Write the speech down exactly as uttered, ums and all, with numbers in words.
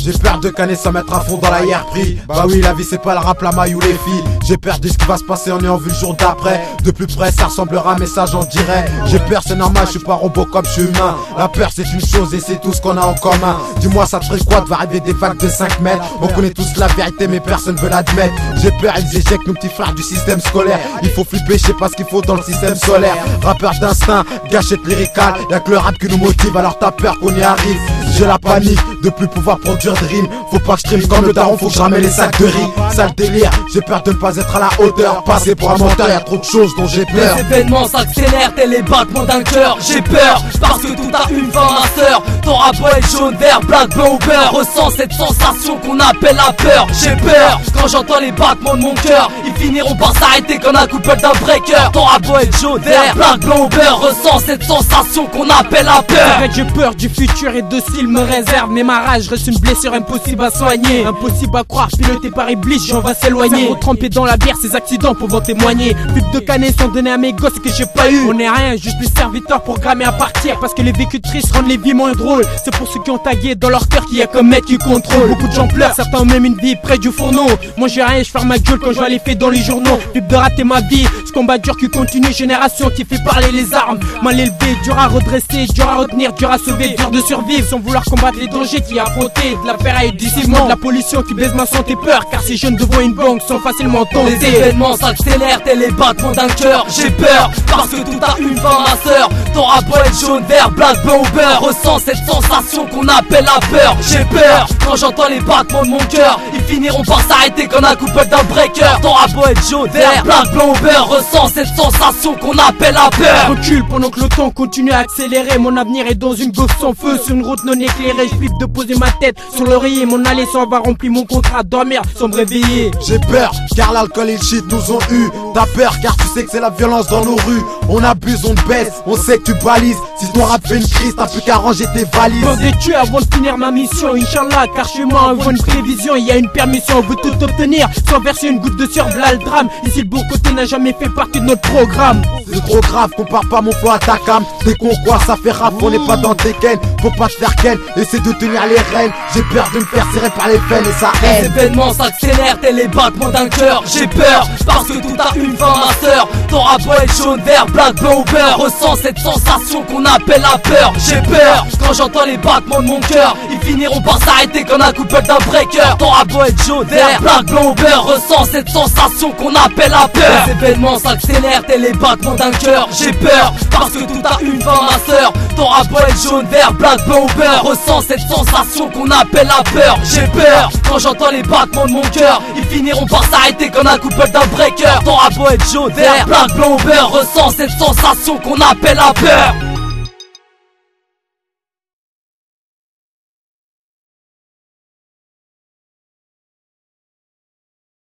J'ai peur de canner sans mettre à fond dans la hier pris. Bah oui, la vie c'est pas le rap, la maille ou les filles. J'ai peur de ce qui va se passer en ayant vu le jour d'après. De plus près ça ressemblera à un message en direct. J'ai peur, c'est normal, je suis pas robot comme je suis humain. La peur c'est une chose et c'est tout ce qu'on a en commun. Dis-moi ça te ferait quoi de voir arriver des vagues de cinq mètres. On connaît tous la vérité mais personne veut l'admettre. J'ai peur, ils éjectent nos petits frères du système scolaire. Il faut flipper, je sais pas ce qu'il faut dans le système solaire. Rappeur d'instinct, gâchette lyricale. Y'a que le rap qui nous motive, alors t'as peur qu'on y arrive. J'ai la panique de plus pouvoir produire de rimes. Faut pas que je stream comme le daron, faut que je ramène les sacs de riz. Sale délire, j'ai peur de ne pas être à la hauteur. Passer pour un menteur, y'a trop de choses dont j'ai peur. Les événements s'accélèrent, tel les battements d'un cœur. J'ai peur, parce que tout a une fin, ma sœur. Ton rap doit être jaune, vert, black, blanc ou beurre. Ressens cette sensation qu'on appelle la peur. J'ai peur, quand j'entends les battements de mon cœur. Ils finiront par s'arrêter comme un couple d'un breaker. Ton rap doit être jaune, vert, black, blanc ou beurre. Ressens cette sensation qu'on appelle la peur. J'ai peur du futur et de s'il me réserve. Mais ma rage reste une blessure impossible à soigner. Impossible à croire, piloté par Iblis, j'en vais s'éloigner. Trempé dans la bière, ces accidents pouvant témoigner. Pub de canet sont donnés à mes gosses que j'ai pas eu. On est rien, juste des serviteurs programmés à partir. Parce que les vécus tristes rendent les vies moins drôles. C'est pour ceux qui ont tagué dans leur cœur qu'il y a comme maître qui contrôle. Beaucoup de gens pleurent, certains ont même une vie près du fourneau. Moi j'ai rien, je ferme ma gueule quand je vois les faits dans les journaux. Pub de rater ma vie, ce combat dur qui continue. Génération qui fait parler les armes. Mal élevé, dur à redresser, dur à retenir, dur à sauver, dur de survivre. Sans vouloir combattre les dangers qui affrontaient. De la ferraille, du ciment, de la pollution qui baise ma santé peur. Car ces jeunes devant une banque sont facilement tentés. Les événements s'accélèrent, tel les battements d'un cœur. J'ai peur, parce que tout a une fin, ma sœur. Ton rap doit être jaune, vert, black, blanc ou beurre. Ressens cette sensation qu'on appelle la peur. J'ai peur, quand j'entends les battements de mon cœur. Ils finiront par s'arrêter comme un couple d'un breaker. Ton rap doit être jaune, vert, black, blanc ou beurre. Ressens cette sensation qu'on appelle la peur. Je recule pendant que le temps continue à accélérer. Mon avenir est dans une gauche sans feu, sur une route non éclairée. Je flippe de poser ma tête sur l'oreiller. Mon aller sans avoir rempli mon contrat, dormir sans me réveiller. J'ai peur car l'alcool et le shit nous ont eu. T'as peur car tu sais que c'est la violence dans nos rues. On abuse, on te baisse, on sait que tu balises. Si ton rap fait une crise, t'as plus qu'à ranger tes valises. Peur de tuer avant de finir ma mission, Inch'Allah, car chez moi on voit une prévision. Il y a une permission, on veut tout obtenir sans verser une goutte de sueur, v'là le drame. Ici le beau côté n'a jamais fait partie de notre programme. C'est trop grave, compare pas mon flow à ta cam. T'es con quoi, ça fait rap, on n'est pas dans tes ken. Faut pas te faire ken, essaie de tenir les rênes. J'ai peur de me faire serrer par les veines et ça haine. Les événements s'accélèrent, tel les battements d'un cœur. J'ai peur, parce que tout a une fin, ma sœur. Ton rap doit être jaune, vert, black, blanc ou beurre. Ressens cette sensation qu'on appelle la peur. J'ai peur, quand j'entends les battements de mon cœur. Ils finiront par s'arrêter comme un couple d'un breaker. Ton rap doit être jaune, vert, black, blanc ou beurre. Ressens cette sensation qu'on appelle la peur. Les événements s'accélèrent, tel les battements d'un cœur. J'ai peur, parce que tout a une fin, ma sœur. Ton rap doit être jaune, vert, black, blanc ou beurre. Ressens cette sensation qu'on appelle la peur. J'ai peur, quand j'entends les battements de mon cœur. Ils finiront par s'arrêter comme un couple d'un breaker. Ton rap doit être jaune, vert, black, blanc ou beurre. Ressens cette sensation qu'on appelle la peur.